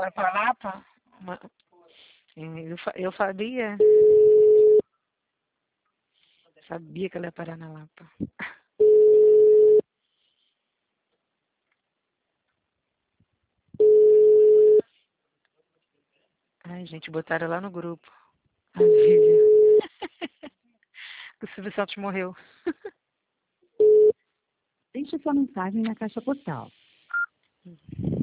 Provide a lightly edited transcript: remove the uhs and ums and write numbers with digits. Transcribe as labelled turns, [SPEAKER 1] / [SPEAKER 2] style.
[SPEAKER 1] ela para Lapa?
[SPEAKER 2] Eu sabia. Sabia que ela ia parar na Lapa. Ai, gente, botaram lá no grupo. A Vivian. O Silvio Santos morreu.
[SPEAKER 3] Deixe sua mensagem na caixa postal.